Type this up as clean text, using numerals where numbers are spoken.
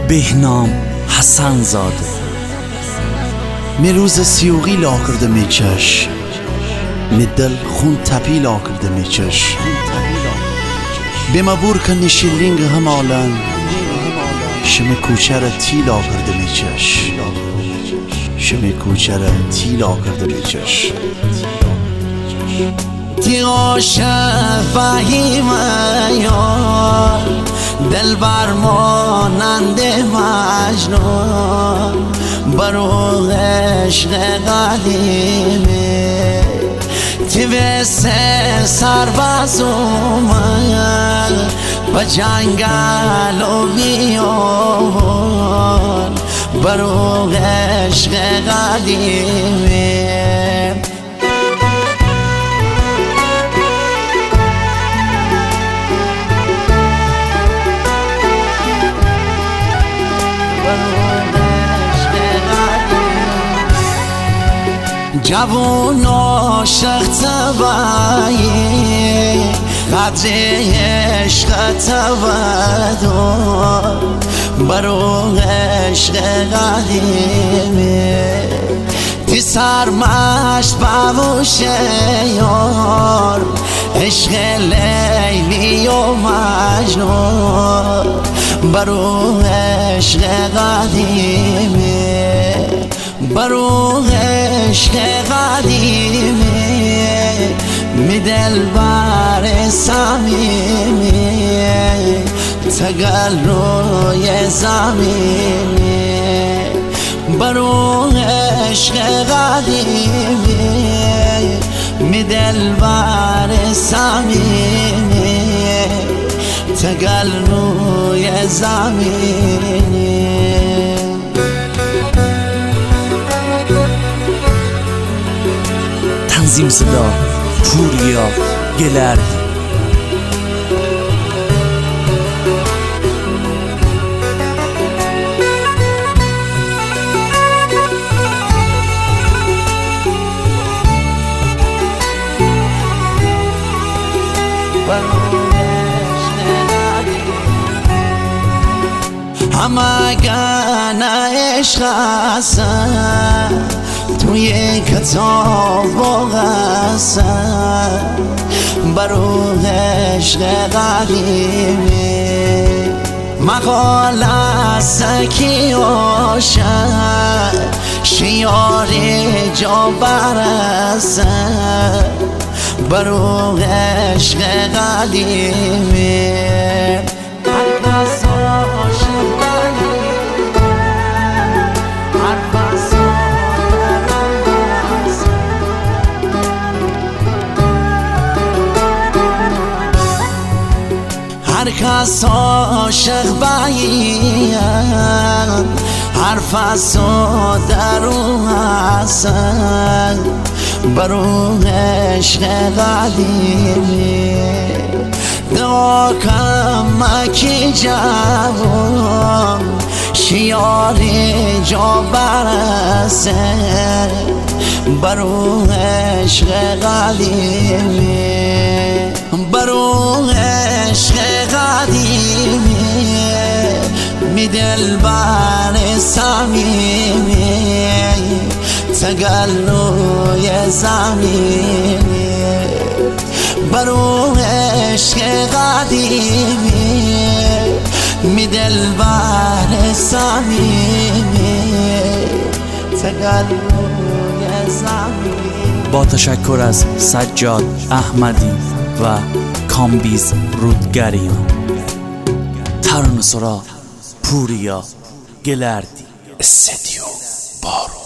بهنام حسن زاده. می روز سیوغی لا کرده می چش، می دل خون تپی لا کرده می چش. بما بور کنی شیلینگ همالن، شمی کوچر تی لا کرده می چش. شمی کوچر تی لا کرده می چش. تی عاشق فهیمه یار، دل بر مانند مجنون، برو عشق قدیمه. تی وسه سرباز اومد با جنگل و بیابان، برو عشق قدیمه. جوون عاشق تبایی، قدر عشق تبدار، برو عشق قدیمه. تی سرمشت بوشه یار، عشق لیلی و مجنون، برو عشق قدیمه. برو عشق قدیمه، می دل بر صمیمی، تگل روی زمینی. برو عشق قدیمه، می دل بر صمیمی، تگل روی زمینی. تنظیم صدا پوریا گلردی. همه گنه عشق هستن توی کتاب و قصد، برو عشق قدیمی. مقال است کی عاشق، شیاری جا برسد، برو عشق قدیمی. هر کس عاشق باییم، حرف از در او هستن، برو عشق قدیمی. دعا کمکی جوان، شیاری جا برسه، برو عشق قدیمی. برو عشق قدیمی، می دل بر صمیمی، تگل روی زمینی. برو عشق قدیمی، می دل بر صمیمی، تگل روی زمینی. با تشکر از سجاد احمدی و کامبیز رودگریان. ترانه‌سرا پوریا گلردی. استدیو بارو.